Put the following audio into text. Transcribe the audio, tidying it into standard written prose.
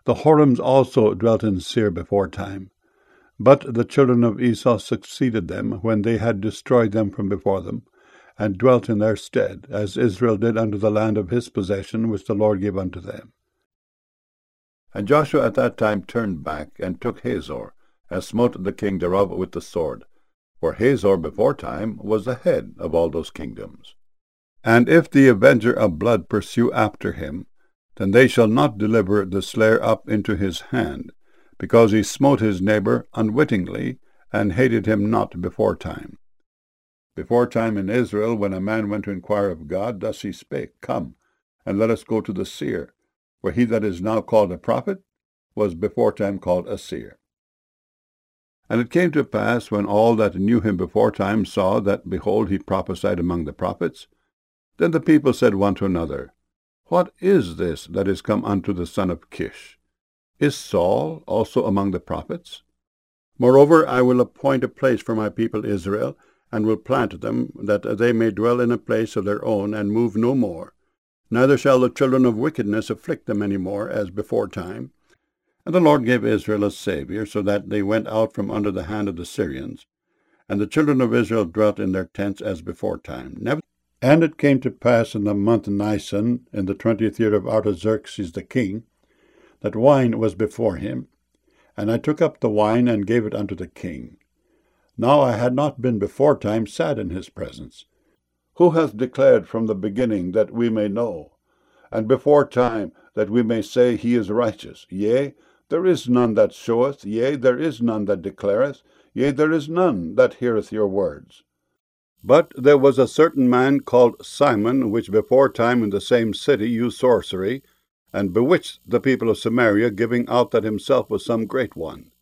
The Horims also dwelt in Seir beforetime. But the children of Esau succeeded them, when they had destroyed them from before them, and dwelt in their stead, as Israel did unto the land of his possession, which the Lord gave unto them. And Joshua at that time turned back, and took Hazor, and smote the king thereof with the sword. For Hazor beforetime was the head of all those kingdoms. And if the avenger of blood pursue after him, then they shall not deliver the slayer up into his hand, because he smote his neighbor unwittingly, and hated him not beforetime. Beforetime in Israel, when a man went to inquire of God, thus he spake, Come, and let us go to the seer, for he that is now called a prophet was beforetime called a seer. And it came to pass, when all that knew him beforetime saw that, behold, he prophesied among the prophets, then the people said one to another, What is this that is come unto the son of Kish? Is Saul also among the prophets? Moreover, I will appoint a place for my people Israel, and will plant them, that they may dwell in a place of their own, and move no more. Neither shall the children of wickedness afflict them any more, as beforetime. And the Lord gave Israel a Saviour, so that they went out from under the hand of the Syrians. And the children of Israel dwelt in their tents as beforetime. And it came to pass in the month Nisan, in the 20th year of Artaxerxes the king, that wine was before him. And I took up the wine, and gave it unto the king. Now I had not been beforetime sad in his presence. Who hath declared from the beginning, that we may know? And beforetime, that we may say he is righteous? Yea, there is none that showeth, yea, there is none that declareth, yea, there is none that heareth your words. But there was a certain man called Simon, which beforetime in the same city used sorcery, and bewitched the people of Samaria, giving out that himself was some great one.